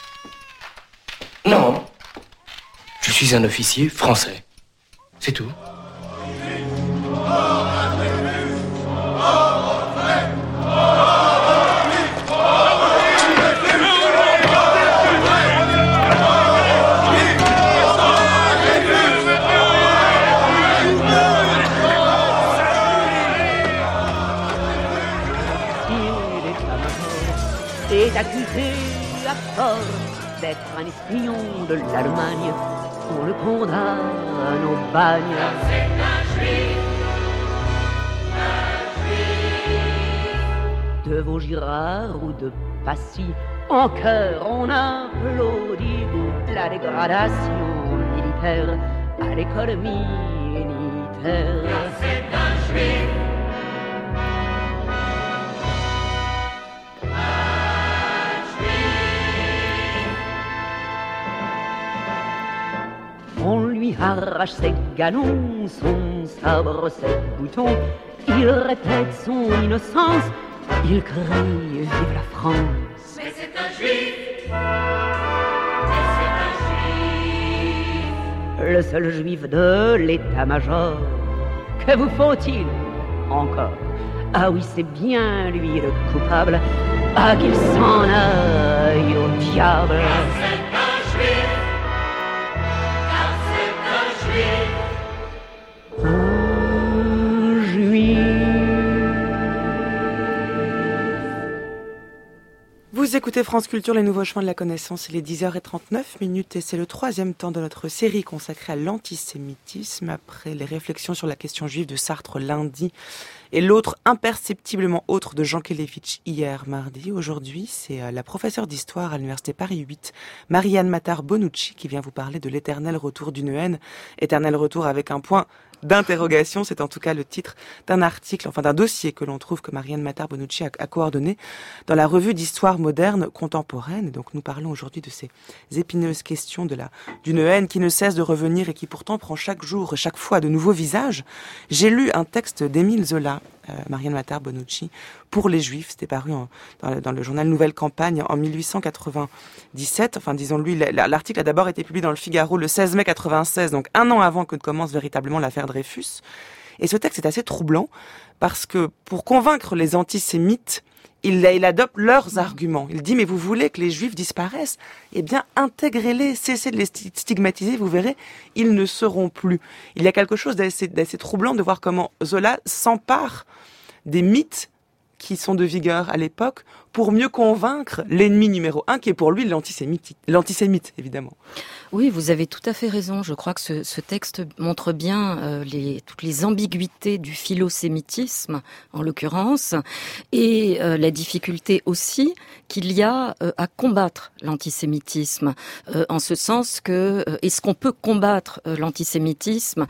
Non. Je suis un officier français. C'est tout. C'est accusé à tort d'être un espion de l'Allemagne. On le condamne au bagne. C'est un juif, de Vaugirard ou de Passy, en chœur on applaudit la dégradation militaire à l'école militaire. C'est un juif. On lui arrache ses galons, son sabre, ses boutons. Il répète son innocence, il crie « Vive la France !» Mais c'est un juif, mais c'est un juif. Le seul juif de l'état-major. Que vous faut-il encore? Ah oui, c'est bien lui le coupable. Ah, qu'il s'en aille au diable. Vous écoutez France Culture, les nouveaux chemins de la connaissance, il est 10h39 et c'est le troisième temps de notre série consacrée à l'antisémitisme après les réflexions sur la question juive de Sartre lundi et l'autre imperceptiblement autre de Jean Kelevitch hier mardi. Aujourd'hui, c'est la professeure d'histoire à l'université Paris 8, Marianne Matar-Bonucci, qui vient vous parler de l'éternel retour d'une haine. Éternel retour avec un point d'interrogation, c'est en tout cas le titre d'un article, enfin d'un dossier que l'on trouve, que Marianne Matar-Bonucci a coordonné dans la revue d'histoire moderne contemporaine. Donc nous parlons aujourd'hui de ces épineuses questions d'une haine qui ne cesse de revenir et qui pourtant prend chaque jour, chaque fois de nouveaux visages. J'ai lu un texte d'Émile Zola, Marianne Matar-Bonucci, pour les Juifs. C'était paru dans le journal Nouvelle Campagne en 1897. Enfin, disons-lui, l'article a d'abord été publié dans le Figaro le 16 mai 96, donc un an avant que commence véritablement l'affaire Dreyfus. Et ce texte est assez troublant parce que pour convaincre les antisémites, il adopte leurs arguments. Il dit, mais vous voulez que les Juifs disparaissent? Eh bien, intégrez-les, cessez de les stigmatiser, vous verrez, ils ne seront plus. Il y a quelque chose d'assez troublant de voir comment Zola s'empare des mythes qui sont de vigueur à l'époque pour mieux convaincre l'ennemi numéro 1, qui est pour lui l'antisémite, évidemment. Oui, vous avez tout à fait raison. Je crois que ce texte montre bien toutes les ambiguïtés du philosémitisme, en l'occurrence, et la difficulté aussi qu'il y a à combattre l'antisémitisme, en ce sens que est-ce qu'on peut combattre l'antisémitisme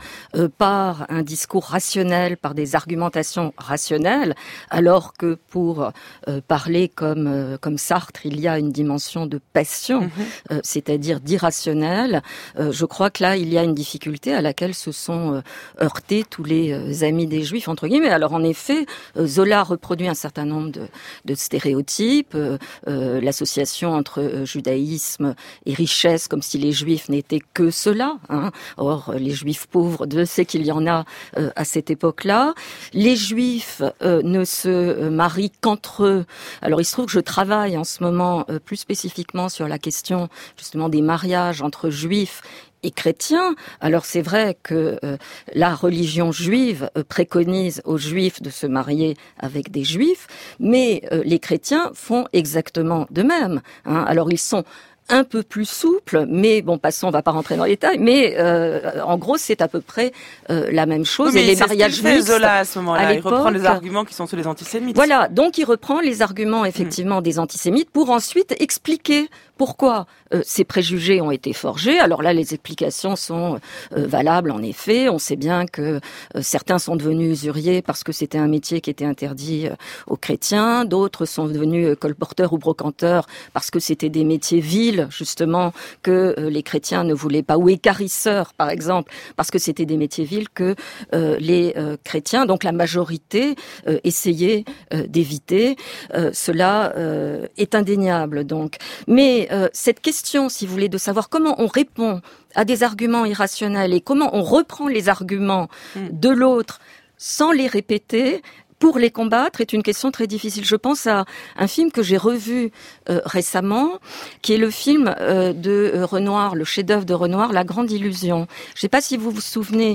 par un discours rationnel, par des argumentations rationnelles, alors que pour parler comme Sartre, il y a une dimension de passion, c'est-à-dire d'irrationnel. Je crois que là, il y a une difficulté à laquelle se sont heurtés tous les amis des Juifs, entre guillemets. Alors en effet, Zola reproduit un certain nombre de stéréotypes, l'association entre judaïsme et richesse, comme si les Juifs n'étaient que cela. Or, les Juifs pauvres, Dieu sait qu'il y en a à cette époque-là. Les Juifs ne se marient qu'entre eux. Alors il se trouve que je travaille en ce moment plus spécifiquement sur la question justement des mariages entre juifs et chrétiens. Alors c'est vrai que la religion juive préconise aux juifs de se marier avec des juifs, mais les chrétiens font exactement de même. Alors ils sont un peu plus souple, mais bon, passons, on va pas rentrer dans les détails, mais en gros, c'est à peu près la même chose. Oui, et les mariages mixtes, Zola à ce moment-là, il reprend les arguments qui sont ceux des antisémites. Voilà, donc il reprend les arguments effectivement des antisémites pour ensuite expliquer pourquoi ces préjugés ont été forgés. Alors là, les explications sont valables, en effet. On sait bien que certains sont devenus usuriers parce que c'était un métier qui était interdit aux chrétiens. D'autres sont devenus colporteurs ou brocanteurs parce que c'était des métiers vils, justement, que les chrétiens ne voulaient pas. Ou équarrisseurs, par exemple, parce que c'était des métiers vils que les chrétiens, donc la majorité, essayaient d'éviter. Cela est indéniable, donc. Mais cette question, si vous voulez, de savoir comment on répond à des arguments irrationnels et comment on reprend les arguments de l'autre sans les répéter pour les combattre est une question très difficile. Je pense à un film que j'ai revu récemment, qui est le film de Renoir, le chef-d'œuvre de Renoir, La Grande Illusion. Je ne sais pas si vous vous souvenez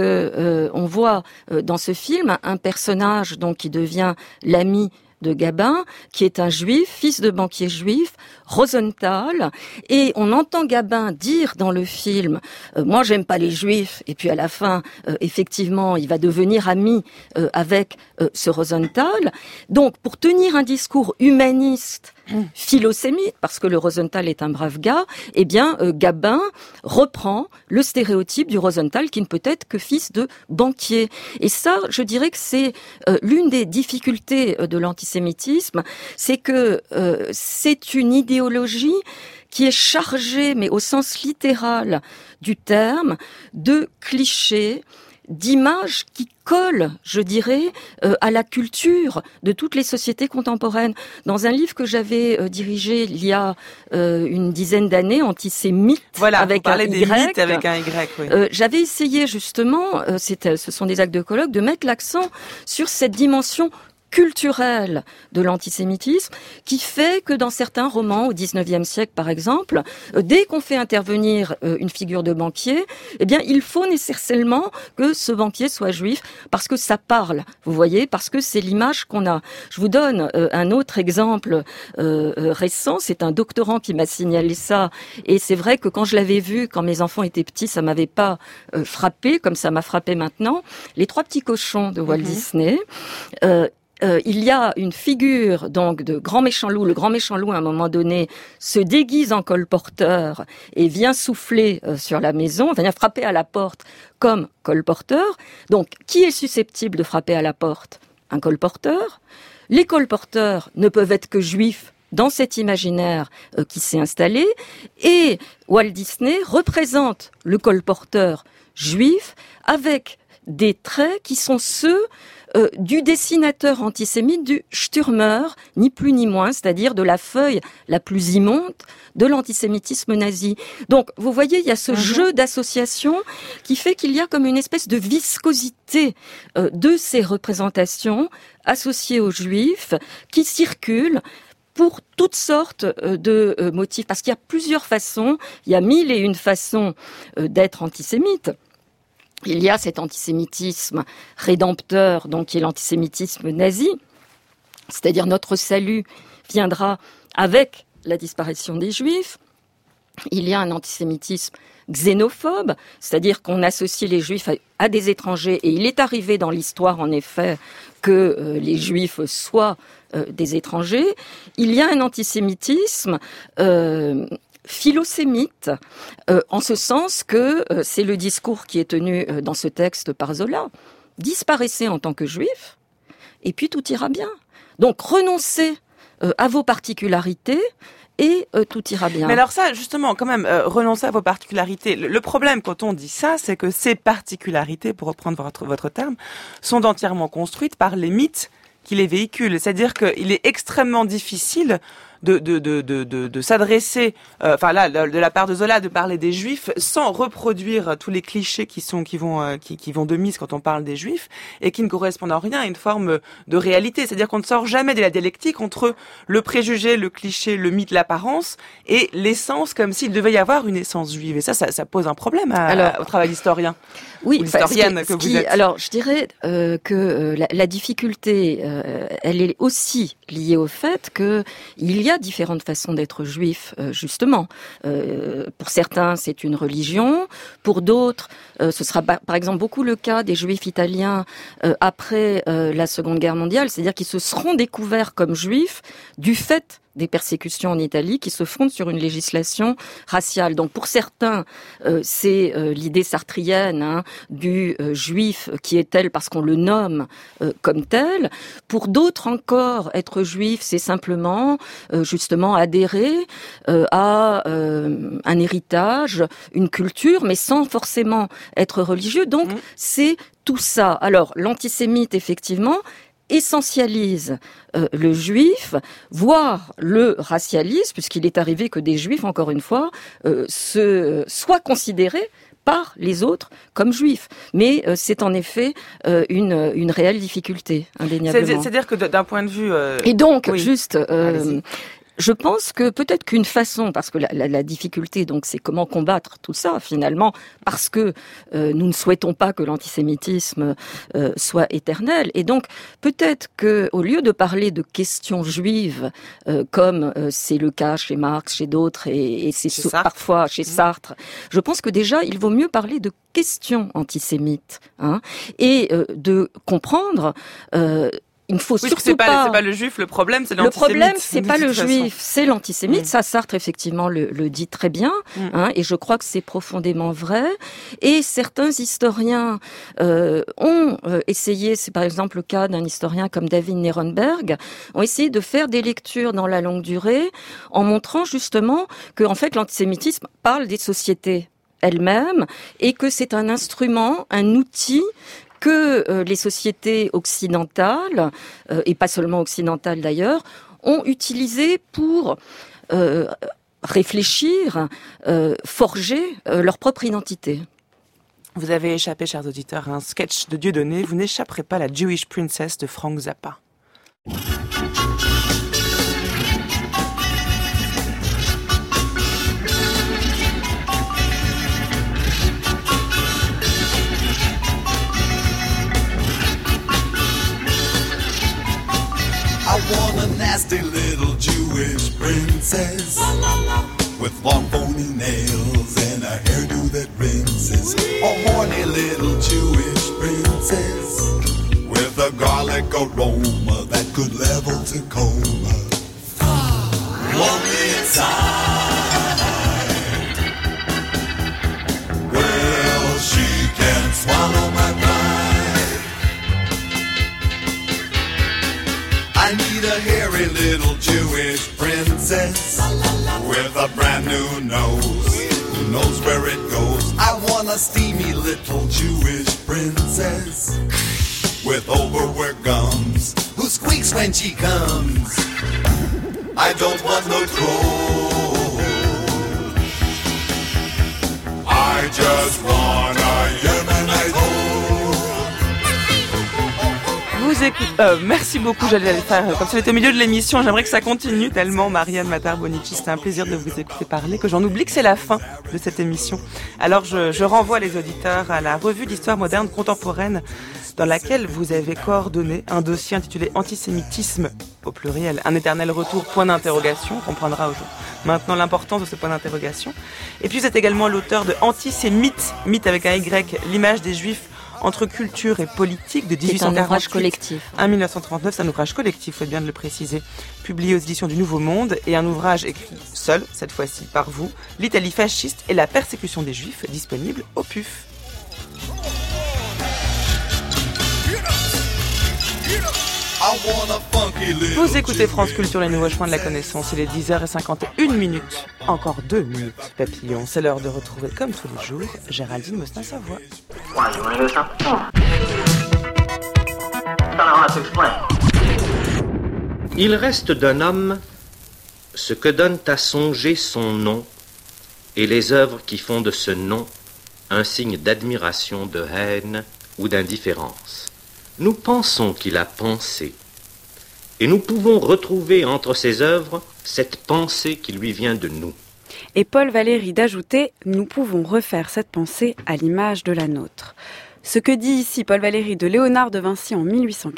que on voit dans ce film un personnage donc qui devient l'ami de Gabin, qui est un juif, fils de banquier juif, Rosenthal, et on entend Gabin dire dans le film moi j'aime pas les juifs, et puis à la fin effectivement il va devenir ami avec ce Rosenthal. Donc pour tenir un discours humaniste philosémite, parce que le Rosenthal est un brave gars, eh bien Gabin reprend le stéréotype du Rosenthal qui ne peut être que fils de banquier. Et ça, je dirais que c'est l'une des difficultés de l'antisémitisme, c'est que c'est une idéologie qui est chargée, mais au sens littéral du terme, de clichés, d'images qui collent, je dirais, à la culture de toutes les sociétés contemporaines. Dans un livre que j'avais dirigé il y a une dizaine d'années, Antisémite, voilà, avec un Y, mythes avec un Y, oui. J'avais essayé justement, ce sont des actes de colloque, de mettre l'accent sur cette dimension culturelle de l'antisémitisme qui fait que dans certains romans au XIXe siècle, par exemple, dès qu'on fait intervenir une figure de banquier, eh bien, il faut nécessairement que ce banquier soit juif parce que ça parle, vous voyez, parce que c'est l'image qu'on a. Je vous donne un autre exemple récent, c'est un doctorant qui m'a signalé ça, et c'est vrai que quand je l'avais vu, quand mes enfants étaient petits, ça m'avait pas frappé comme ça m'a frappé maintenant. Les 3 petits cochons de Walt Disney. Il y a une figure donc de grand méchant loup. Le grand méchant loup, à un moment donné, se déguise en colporteur et vient souffler sur la maison, vient frapper à la porte comme colporteur. Donc, qui est susceptible de frapper à la porte ? Un colporteur. Les colporteurs ne peuvent être que juifs dans cet imaginaire qui s'est installé. Et Walt Disney représente le colporteur juif avec des traits qui sont ceux du dessinateur antisémite, du Stürmer, ni plus ni moins, c'est-à-dire de la feuille la plus immonde de l'antisémitisme nazi. Donc, vous voyez, il y a ce jeu d'association qui fait qu'il y a comme une espèce de viscosité de ces représentations associées aux Juifs qui circulent pour toutes sortes de motifs. Parce qu'il y a plusieurs façons, il y a 1001 façons d'être antisémite. Il y a cet antisémitisme rédempteur, donc qui est l'antisémitisme nazi, c'est-à-dire notre salut viendra avec la disparition des Juifs. Il y a un antisémitisme xénophobe, c'est-à-dire qu'on associe les Juifs à des étrangers, et il est arrivé dans l'histoire, en effet, que les Juifs soient des étrangers. Il y a un antisémitisme philosémite, en ce sens que c'est le discours qui est tenu dans ce texte par Zola. Disparaissez en tant que juif, et puis tout ira bien. Donc renoncez à vos particularités, et tout ira bien. Mais alors ça, justement, quand même, renoncer à vos particularités. Le problème quand on dit ça, c'est que ces particularités, pour reprendre votre terme, sont entièrement construites par les mythes qui les véhiculent. C'est-à-dire qu'il est extrêmement difficile de s'adresser, de la part de Zola, de parler des Juifs sans reproduire tous les clichés qui vont de mise quand on parle des Juifs et qui ne correspondent en rien à une forme de réalité. C'est-à-dire qu'on ne sort jamais de la dialectique entre le préjugé, le cliché, le mythe, l'apparence et l'essence, comme s'il devait y avoir une essence juive. Et ça pose un problème au travail d'historien. Oui, l'historienne que vous êtes. Alors, je dirais que la difficulté, elle est aussi liée au fait que il y a différentes façons d'être juif, justement. Pour certains, c'est une religion. Pour d'autres, ce sera par exemple beaucoup le cas des Juifs italiens après la Seconde Guerre mondiale, c'est-à-dire qu'ils se seront découverts comme juifs du fait des persécutions en Italie qui se fondent sur une législation raciale. Donc pour certains, c'est l'idée sartrienne du juif qui est tel parce qu'on le nomme comme tel. Pour d'autres encore, être juif, c'est simplement justement adhérer à un héritage, une culture, mais sans forcément être religieux. Donc c'est tout ça. Alors l'antisémite, effectivement, essentialise le juif, voire le racialise, puisqu'il est arrivé que des juifs, encore une fois, soient considérés par les autres comme juifs. Mais c'est en effet une réelle difficulté, indéniablement. C'est-à-dire que d'un point de vue... Et donc, juste... je pense que peut-être qu'une façon, parce que la difficulté, donc, c'est comment combattre tout ça, finalement, parce que nous ne souhaitons pas que l'antisémitisme soit éternel. Et donc, peut-être que, au lieu de parler de questions juives, comme c'est le cas chez Marx, chez d'autres, et c'est parfois chez Sartre, je pense que déjà, il vaut mieux parler de questions antisémites, et de comprendre... il ne faut surtout pas... C'est pas le juif, le problème, c'est l'antisémite. Le problème, c'est pas le juif, c'est l'antisémite. Ça, Sartre, effectivement, le dit très bien, et je crois que c'est profondément vrai. Et certains historiens ont essayé, c'est par exemple le cas d'un historien comme David Nirenberg, ont essayé de faire des lectures dans la longue durée, en montrant justement que, en fait, l'antisémitisme parle des sociétés elles-mêmes, et que c'est un instrument, un outil que les sociétés occidentales, et pas seulement occidentales d'ailleurs, ont utilisé pour réfléchir, forger leur propre identité. Vous avez échappé, chers auditeurs, à un sketch de Dieudonné. Vous n'échapperez pas à la Jewish Princess de Frank Zappa. want a nasty little Jewish princess with long bony nails and a hairdo that rinses. A horny little Jewish princess with a garlic aroma that could level Tacoma. Lonely inside. Well, she can swallow my pride. I need a hairy little Jewish princess with a brand new nose who knows where it goes. I want a steamy little Jewish princess with overworked gums who squeaks when she comes. I don't want no troll. I just want a Yemenite hole. Vous écoutez. Merci beaucoup, j'allais le faire. Comme c'était au milieu de l'émission, j'aimerais que ça continue tellement. Marianne Matar-Bonici, c'était un plaisir de vous écouter parler, que j'en oublie que c'est la fin de cette émission. Alors je renvoie les auditeurs à la revue d'histoire moderne contemporaine, dans laquelle vous avez coordonné un dossier intitulé Antisémitisme au pluriel, un éternel retour, point d'interrogation. On comprendra maintenant l'importance de ce point d'interrogation. Et puis vous êtes également l'auteur de Antisémite, mythe avec un Y, l'image des Juifs entre culture et politique de 1848. C'est un ouvrage collectif. À 1939, c'est un ouvrage collectif, faut bien de le préciser, publié aux éditions du Nouveau Monde, et un ouvrage écrit seul, cette fois-ci par vous, l'Italie fasciste et la persécution des Juifs, disponible au PUF. Vous écoutez France Culture, les nouveaux chemins de la connaissance. Il est 10h51. Encore 2 minutes, papillon. C'est l'heure de retrouver, comme tous les jours, Géraldine Mostin-Savoie. Il reste d'un homme ce que donne à songer son nom et les œuvres qui font de ce nom un signe d'admiration, de haine ou d'indifférence. Nous pensons qu'il a pensé, et nous pouvons retrouver entre ses œuvres cette pensée qui lui vient de nous. Et Paul Valéry d'ajouter « Nous pouvons refaire cette pensée à l'image de la nôtre ». Ce que dit ici Paul Valéry de Léonard de Vinci en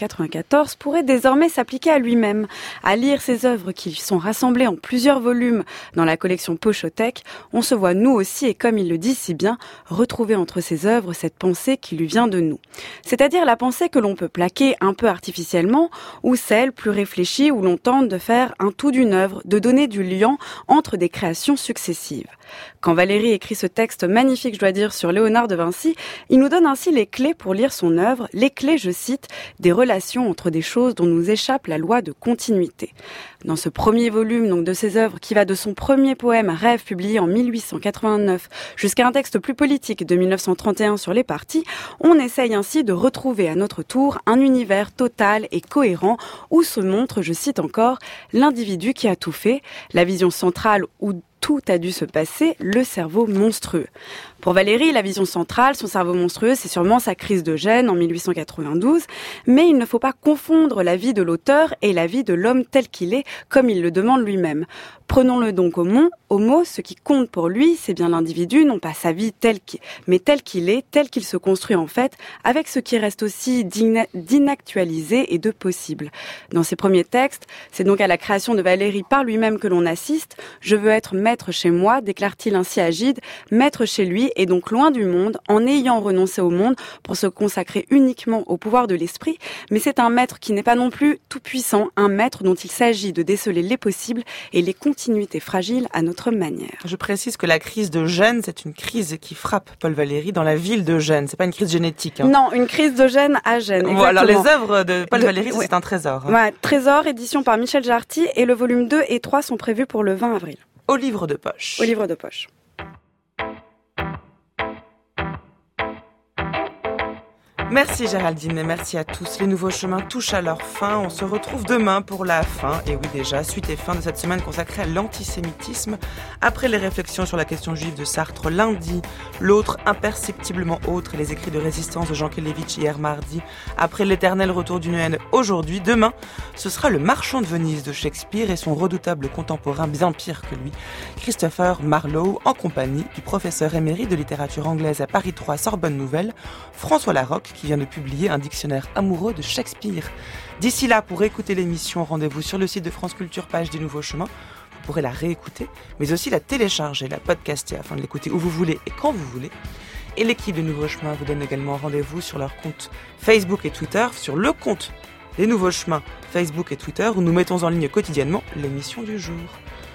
1894 pourrait désormais s'appliquer à lui-même. À lire ses œuvres qui sont rassemblées en plusieurs volumes dans la collection Pochothèque, on se voit nous aussi, et comme il le dit si bien, retrouver entre ses œuvres cette pensée qui lui vient de nous. C'est-à-dire la pensée que l'on peut plaquer un peu artificiellement, ou celle plus réfléchie où l'on tente de faire un tout d'une œuvre, de donner du lien entre des créations successives. Quand Valéry écrit ce texte magnifique, je dois dire, sur Léonard de Vinci, il nous donne ainsi les clés pour lire son œuvre, les clés, je cite, des relations entre des choses dont nous échappe la loi de continuité. Dans ce premier volume donc de ses œuvres, qui va de son premier poème Rêve, publié en 1889, jusqu'à un texte plus politique de 1931 sur les partis, on essaye ainsi de retrouver à notre tour un univers total et cohérent où se montre, je cite encore, l'individu qui a tout fait, la vision centrale où tout a dû se passer, le cerveau monstrueux. Pour Valéry, la vision centrale, son cerveau monstrueux, c'est sûrement sa crise de gêne en 1892, mais il ne faut pas confondre la vie de l'auteur et la vie de l'homme tel qu'il est, comme il le demande lui-même. Prenons-le donc au mot, ce qui compte pour lui, c'est bien l'individu, non pas sa vie mais tel qu'il est, tel qu'il se construit en fait, avec ce qui reste aussi d'inactualisé et de possible. Dans ses premiers textes, c'est donc à la création de Valéry par lui-même que l'on assiste. Je veux être maître chez moi, déclare-t-il ainsi à Gide, maître chez lui et donc loin du monde, en ayant renoncé au monde pour se consacrer uniquement au pouvoir de l'esprit, mais c'est un maître qui n'est pas non plus tout puissant, un maître dont il s'agit de déceler les possibles et les continuités fragiles à notre manière. Je précise que la crise de Gênes, c'est une crise qui frappe Paul Valéry dans la ville de Gênes. C'est pas une crise génétique. Non, une crise de Gênes à Gênes. Voilà, les œuvres de Paul Valéry, c'est un trésor. Ouais, trésor, édition par Michel Jarty, et le volume 2 et 3 sont prévus pour le 20 avril. Au livre de poche. Au livre de poche. Merci Géraldine et merci à tous. Les nouveaux chemins touchent à leur fin. On se retrouve demain pour la fin, et oui déjà, suite et fin de cette semaine consacrée à l'antisémitisme. Après les réflexions sur la question juive de Sartre lundi, l'autre imperceptiblement autre et les écrits de résistance de Jean Kelevitch hier mardi, après l'éternel retour d'une haine aujourd'hui, demain, ce sera le Marchand de Venise de Shakespeare et son redoutable contemporain bien pire que lui, Christopher Marlowe, en compagnie du professeur émérite de littérature anglaise à Paris 3 Sorbonne Nouvelle, François Larocque, qui vient de publier un dictionnaire amoureux de Shakespeare. D'ici là, pour écouter l'émission, rendez-vous sur le site de France Culture, page des Nouveaux Chemins. Vous pourrez la réécouter, mais aussi la télécharger, la podcaster, afin de l'écouter où vous voulez et quand vous voulez. Et l'équipe de Nouveaux Chemins vous donne également rendez-vous sur leur compte Facebook et Twitter, sur le compte des Nouveaux Chemins Facebook et Twitter, où nous mettons en ligne quotidiennement l'émission du jour.